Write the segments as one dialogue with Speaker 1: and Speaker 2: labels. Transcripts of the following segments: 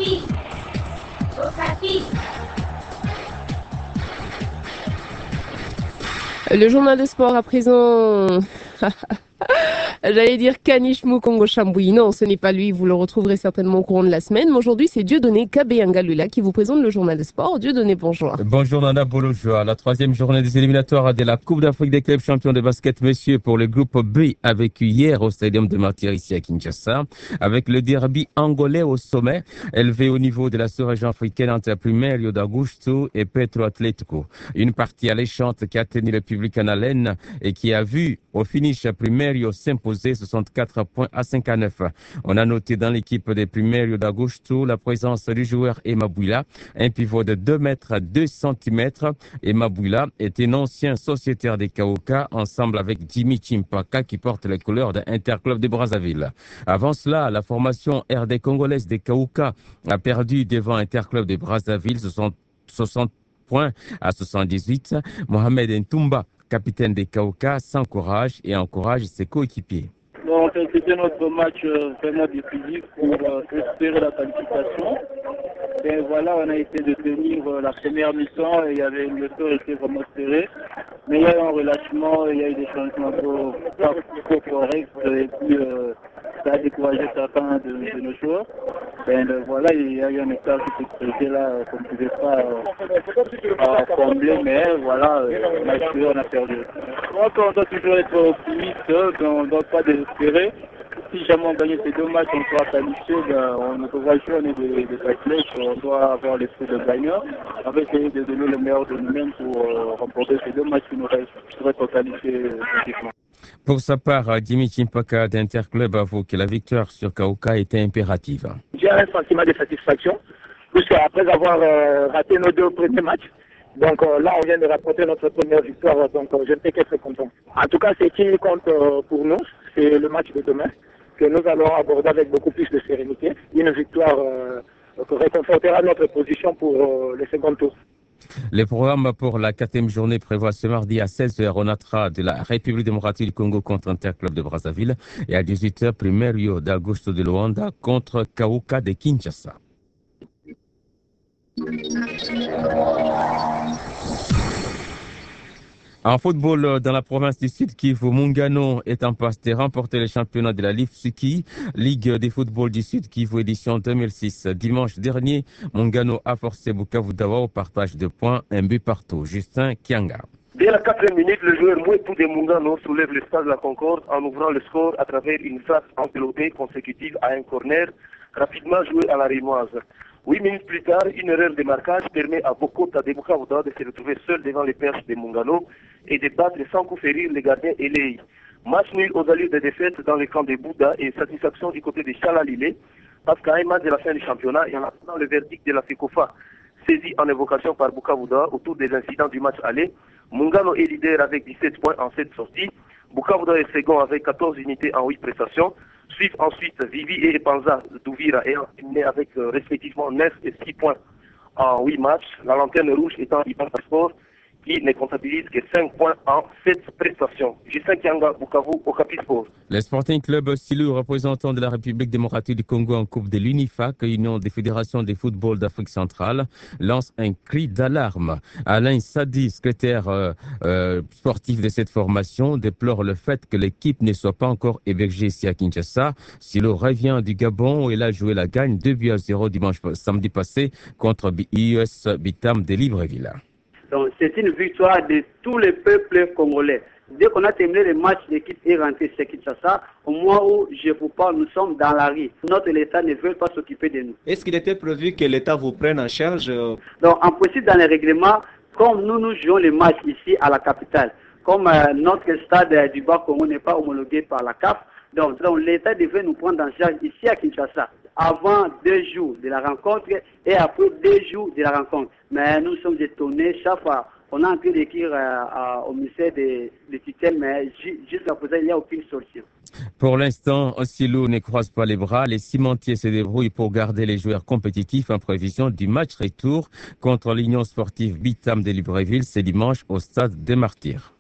Speaker 1: Le journal de sport à présent. J'allais dire Kanish Mukongo Chambouyi. Non, ce n'est pas lui. Vous le retrouverez certainement au courant de la semaine. Mais aujourd'hui, c'est Dieudonné Kabeyangalula qui vous présente le journal de sport. Dieudonné, bonjour.
Speaker 2: Bonjour Nana Bolojoa. La troisième journée des éliminatoires de la Coupe d'Afrique des clubs champions de basket messieurs pour le groupe B a vécu hier au stadium de Martyr ici à Kinshasa. Avec le derby angolais au sommet, élevé au niveau de la sous-région africaine entre Primeiro d'Augusto et Petro Atlético. Une partie alléchante qui a tenu le public en haleine et qui a vu au finish Primeiro s'imposer 64 points à 59. On a noté dans l'équipe des Primeiro d'Augusto la présence du joueur Emma Bouila, un pivot de 2 mètres à 2 cm. Emma Bouila est un ancien sociétaire des Kauka, ensemble avec Jimmy Chimpaka qui porte les couleurs de Interclub de Brazzaville. Avant cela, la formation RD congolaise des Kauka a perdu devant Interclub de Brazzaville 60 points à 78. Mohamed Ntumba, capitaine des Kauka, s'encourage et encourage ses coéquipiers.
Speaker 3: Donc c'était notre match vraiment décisif pour espérer la qualification. Et voilà, on a essayé de tenir la première mi-temps et le score était vraiment serré. Mais il y a eu un relâchement, il y a eu des changements pas corrects et puis ça a découragé certains de nos joueurs. Et voilà, il y a eu un écart qui s'est créé là qu'on ne pouvait pas combler, mais voilà, on a perdu. Donc on doit toujours être optimiste, donc pas désespérer. Si jamais on gagne ces deux matchs, on sera qualifié, on ne peut pas jouer, on est des athlètes, on doit avoir l'esprit de gagnant, on va essayer de donner le meilleur de nous-mêmes pour remporter ces deux matchs qui nous restent pour être qualifiés physiquement.
Speaker 2: Pour sa part, Jimmy Chimpaka d'Interclub avoue que la victoire sur Kauka était impérative.
Speaker 4: J'ai un sentiment de satisfaction, puisqu'après avoir raté nos deux premiers matchs, donc là on vient de rapporter notre première victoire, donc je ne peux qu'être content. En tout cas, ce qui compte pour nous, c'est le match de demain, que nous allons aborder avec beaucoup plus de sérénité. Une victoire qui réconfortera notre position pour le second tour.
Speaker 2: Le programme pour la 4e journée prévoit ce mardi à 16h Onatra de la République démocratique du Congo contre Interclub de Brazzaville et à 18h Primeiro d'Augusto de Luanda contre Kauka de Kinshasa. En football, dans la province du Sud Kivu, Mungano est en passe de remporter le championnat de la Lifsuki, Ligue des football du Sud Kivu édition 2006. Dimanche dernier, Mungano a forcé Bukavu Dawa au partage de points, un but partout. Justin Kianga.
Speaker 5: Dès la 4e minute, le joueur Mouetou de Mungano soulève le stade de la Concorde en ouvrant le score à travers une phase empilotée consécutive à un corner rapidement joué à la Rémoise. 8 minutes plus tard, une erreur de marquage permet à Bokota de Bukavuda de se retrouver seul devant les perches de Mungano et de battre sans coup férir les gardiens Elei. Match nul aux allures de défaite dans le camp de Bouddha et satisfaction du côté de Chalalile, parce qu'à un match de la fin du championnat, il y en a dans le verdict de la FECOFA, saisi en évocation par Bukavuda autour des incidents du match aller. Mungano est leader avec 17 points en 7 sorties. Bukavuda est second avec 14 unités en 8 prestations. Suivent ensuite Vivi et Panza d'Ouvira et terminé avec respectivement 9 et 6 points en 8 matchs. La lanterne rouge étant Iban Sport qui ne comptabilise que 5 points en 7 prestations. Justin Kianga, Bukavu, Okapi Sport.
Speaker 2: Le Sporting Club Silou, représentant de la République démocratique du Congo en Coupe de l'UNIFAC, Union des fédérations de football d'Afrique centrale, lance un cri d'alarme. Alain Sadi, secrétaire sportif de cette formation, déplore le fait que l'équipe ne soit pas encore hébergée ici à Kinshasa. Silou revient du Gabon où il a joué la gagne 2-0 samedi passé contre US Bitam de Libreville.
Speaker 6: Donc c'est une victoire de tous les peuples congolais. Dès qu'on a terminé le match, l'équipe est rentrée sur Kinshasa. Au moment où je vous parle, nous sommes dans la rue. Notre État ne veut pas s'occuper de nous.
Speaker 7: Est-ce qu'il était prévu que l'État vous prenne en charge?
Speaker 6: Donc en principe, dans les règlements, comme nous jouons les matchs ici à la capitale, comme notre stade du Bas-Congo n'est pas homologué par la CAF, donc l'État devait nous prendre en charge ici à Kinshasa, avant 2 jours de la rencontre et après 2 jours de la rencontre. Mais nous sommes étonnés, chaque fois, on a en train d'écrire au ministère des tutelles, mais jusqu'à présent, il n'y a aucune solution.
Speaker 2: Pour l'instant, Osilo ne croise pas les bras. Les cimentiers se débrouillent pour garder les joueurs compétitifs en prévision du match retour contre l'Union sportive Bitam de Libreville ce dimanche au stade des Martyrs.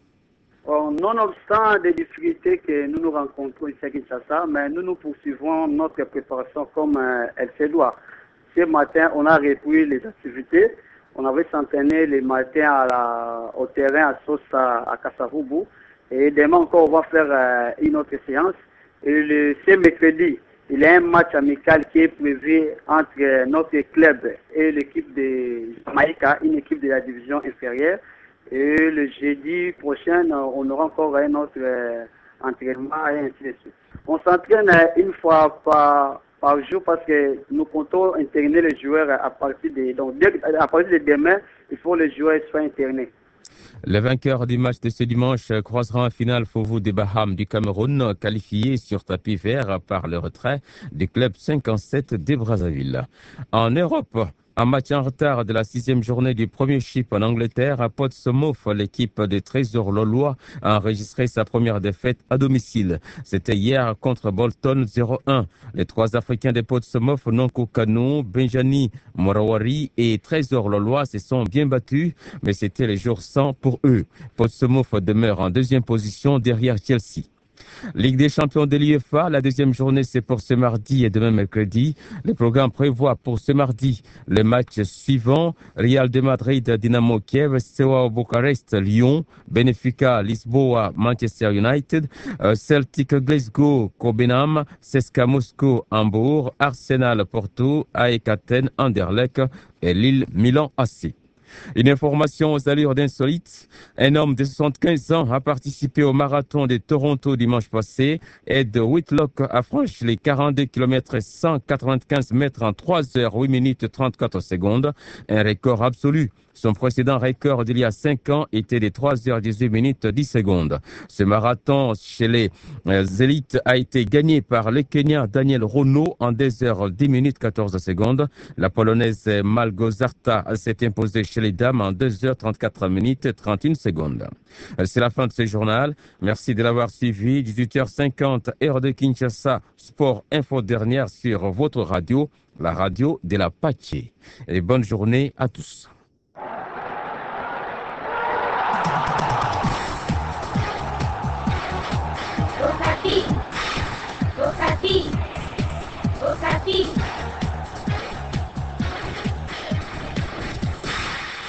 Speaker 6: Nonobstant des difficultés que nous rencontrons ici à Kinshasa, mais nous poursuivons notre préparation comme elle se doit. ce matin, on a repris les activités. On avait s'entraîné les matins au terrain à Sosa, à Kassavubu. Et demain encore, on va faire une autre séance. Et ce mercredi, il y a un match amical qui est prévu entre notre club et l'équipe de Jamaïca, une équipe de la division inférieure. Et le jeudi prochain, on aura encore un autre entraînement et ainsi de suite. On s'entraîne une fois par jour parce que nous comptons interner les joueurs à partir de demain, il faut que les joueurs soient internés.
Speaker 2: Le vainqueur du match de ce dimanche croisera en finale Fovu des Bahames du Cameroun, qualifié sur tapis vert par le retrait du club 57 de Brazzaville. En Europe, un match en retard de la 6e journée du premier chip en Angleterre, à Portsmouth, l'équipe des Trésors Lollois a enregistré sa première défaite à domicile. C'était hier contre Bolton 0-1. Les 3 Africains de Portsmouth, Nonko Kanu, Benjani Morawari et Trésors Lollois se sont bien battus, mais c'était les jours sans pour eux. Portsmouth demeure en 2e position derrière Chelsea. Ligue des champions de l'UEFA, la 2e journée c'est pour ce mardi et demain mercredi. Le programme prévoit pour ce mardi les matchs suivants: Real de Madrid, Dynamo Kiev, Steaua Bucarest, Lyon, Benfica, Lisboa, Manchester United, Celtic Glasgow, Copenhague, CSKA Moscou, Hambourg, Arsenal Porto, AEK Athènes, Anderlecht et Lille Milan AC. Une information aux allures d'insolite. Un homme de 75 ans a participé au marathon de Toronto dimanche passé. Ed Whitlock a franchi les 42 km et 195 mètres en 3 heures 8 minutes 34 secondes. Un record absolu. Son précédent record d'il y a 5 ans était de 3 heures 18 minutes 10 secondes. Ce marathon chez les élites a été gagné par le Kenyan Daniel Rono en 2 heures 10 minutes 14 secondes. La Polonaise Malgorzata s'est imposée chez les dames en 2 heures 34 minutes 31 secondes. C'est la fin de ce journal. Merci de l'avoir suivi. 18h50, heure de Kinshasa, Sport Info dernière sur votre radio, la radio de la Paché. Et bonne journée à tous.